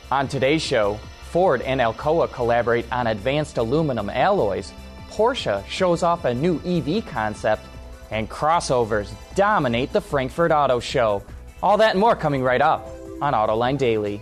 On today's show, Ford and Alcoa collaborate on advanced aluminum alloys, Porsche shows off a new EV concept, and crossovers dominate the Frankfurt Auto Show. All that and more coming right up on Autoline Daily.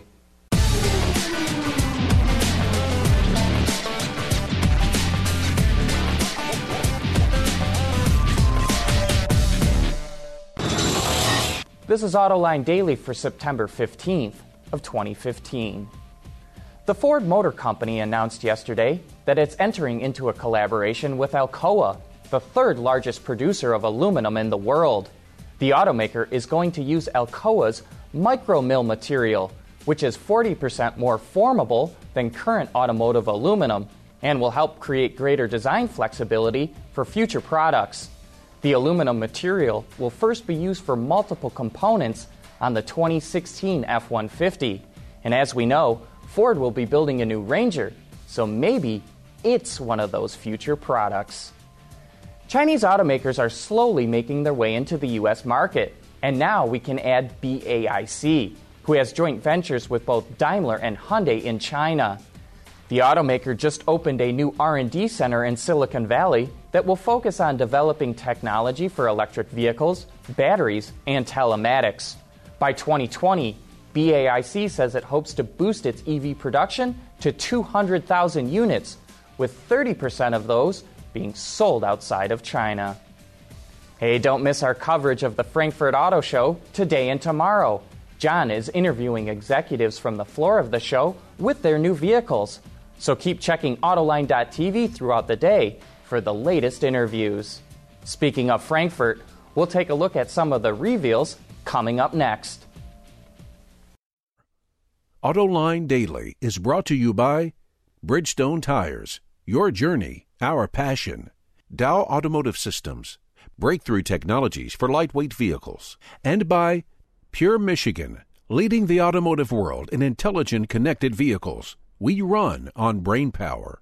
This is Autoline Daily for September 15th of 2015. The Ford Motor Company announced yesterday that it's entering into a collaboration with Alcoa, the third largest producer of aluminum in the world. The automaker is going to use Alcoa's micromill material, which is 40% more formable than current automotive aluminum and will help create greater design flexibility for future products. The aluminum material will first be used for multiple components on the 2016 F-150. And as we know, Ford will be building a new Ranger, so maybe it's one of those future products. Chinese automakers are slowly making their way into the U.S. market, and now we can add BAIC, who has joint ventures with both Daimler and Hyundai in China. The automaker just opened a new R&D center in Silicon Valley that will focus on developing technology for electric vehicles, batteries, and telematics. By 2020, BAIC says it hopes to boost its EV production to 200,000 units, with 30% of those being sold outside of China. Hey, don't miss our coverage of the Frankfurt Auto Show today and tomorrow. John is interviewing executives from the floor of the show with their new vehicles. So keep checking Autoline.tv throughout the day for the latest interviews. Speaking of Frankfurt, we'll take a look at some of the reveals coming up next. Autoline Daily is brought to you by Bridgestone Tires, your journey, our passion. Dow Automotive Systems, breakthrough technologies for lightweight vehicles. And by Pure Michigan, leading the automotive world in intelligent connected vehicles. We run on brain power.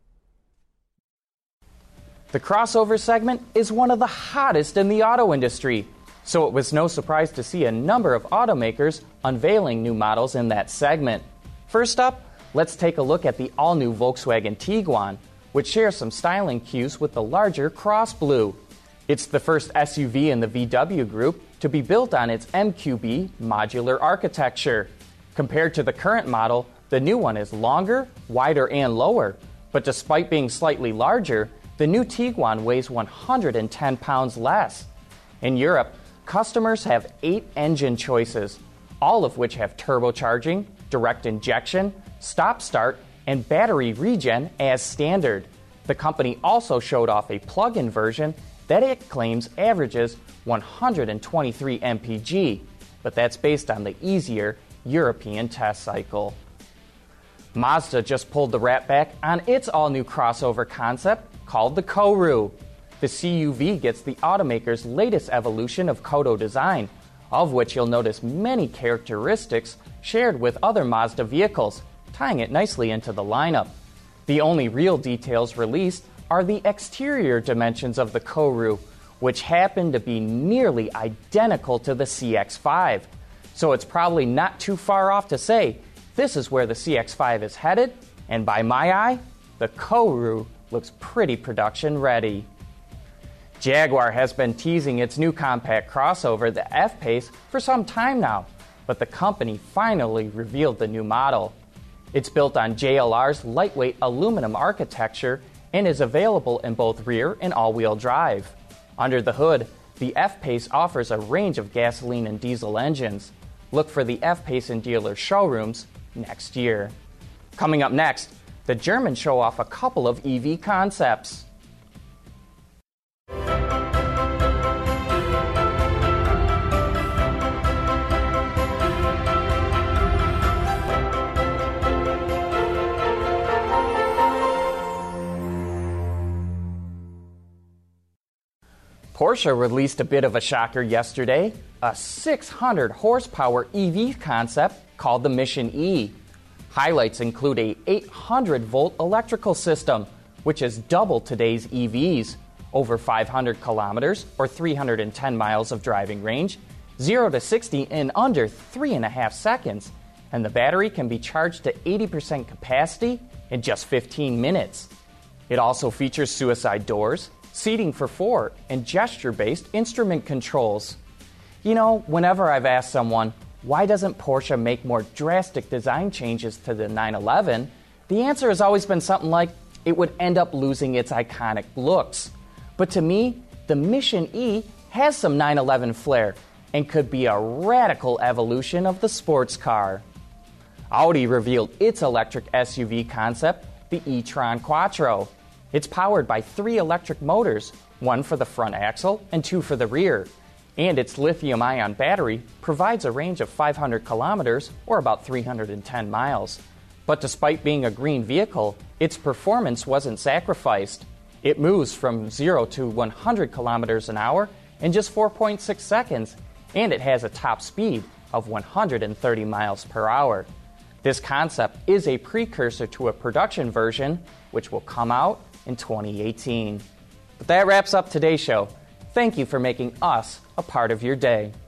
The crossover segment is one of the hottest in the auto industry, so it was no surprise to see a number of automakers unveiling new models in that segment. First up, let's take a look at the all-new Volkswagen Tiguan, which shares some styling cues with the larger Cross Blue. It's the first SUV in the VW group to be built on its MQB modular architecture. Compared to the current model, the new one is longer, wider, and lower. But despite being slightly larger, the new Tiguan weighs 110 pounds less. In Europe, customers have 8 engine choices, all of which have turbocharging, direct injection, stop-start, and battery regen as standard. The company also showed off a plug-in version that it claims averages 123 mpg, but that's based on the easier European test cycle. Mazda just pulled the wrap back on its all-new crossover concept called the Koru. The CUV gets the automaker's latest evolution of Kodo design, of which you'll notice many characteristics shared with other Mazda vehicles, tying it nicely into the lineup. The only real details released are the exterior dimensions of the Koru, which happen to be nearly identical to the CX-5. So it's probably not too far off to say this is where the CX-5 is headed, and by my eye, the Koru looks pretty production ready. Jaguar has been teasing its new compact crossover, the F-Pace, for some time now, but the company finally revealed the new model. It's built on JLR's lightweight aluminum architecture and is available in both rear and all-wheel drive. Under the hood, the F-Pace offers a range of gasoline and diesel engines. Look for the F-Pace in dealer showrooms next year. Coming up next, the Germans show off a couple of EV concepts. Porsche released a bit of a shocker yesterday, a 600 horsepower EV concept called the Mission E. Highlights include a 800-volt electrical system, which is double today's EVs, over 500 kilometers or 310 miles of driving range, 0 to 60 in under 3.5 seconds, and the battery can be charged to 80% capacity in just 15 minutes. It also features suicide doors, seating for 4, and gesture-based instrument controls. You know, whenever I've asked someone, why doesn't Porsche make more drastic design changes to the 911, the answer has always been something like, it would end up losing its iconic looks. But to me, the Mission E has some 911 flair and could be a radical evolution of the sports car. Audi revealed its electric SUV concept, the e-tron Quattro. It's powered by 3 electric motors, 1 for the front axle and 2 for the rear. And its lithium-ion battery provides a range of 500 kilometers, or about 310 miles. But despite being a green vehicle, its performance wasn't sacrificed. It moves from 0 to 100 kilometers an hour in just 4.6 seconds, and it has a top speed of 130 miles per hour. This concept is a precursor to a production version, which will come out in 2018. But that wraps up today's show. Thank you for making us a part of your day.